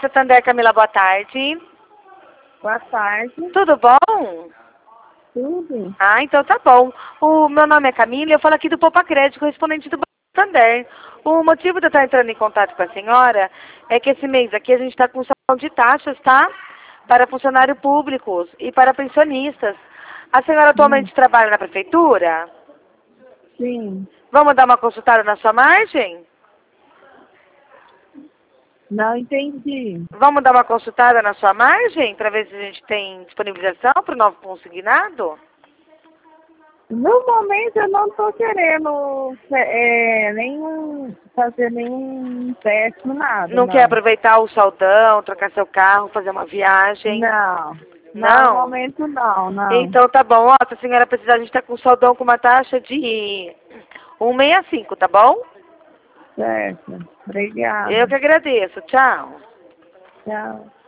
Santander, Camila, boa tarde. Boa tarde. Tudo bom? Tudo. Ah, então tá bom. O meu nome é Camila e eu falo aqui do Poupa Crédito, correspondente do Banco Santander. O motivo de eu estar entrando em contato com a senhora é que esse mês aqui a gente está com salão de taxas, tá? Para funcionários públicos e para pensionistas. A senhora atualmente trabalha na prefeitura? Sim. Vamos dar uma consultada na sua margem? Não entendi. Vamos dar uma consultada na sua margem para ver se a gente tem disponibilização para o novo consignado? No momento eu não estou querendo fazer nenhum empréstimo, nada. Não quer aproveitar o saldão, trocar seu carro, fazer uma viagem? Não. Não? No momento não. Então tá bom. Ó, se a senhora precisar, a gente tá com saldão com uma taxa de 1,65, tá bom? Certo. Obrigada. Eu que agradeço. Tchau. Tchau.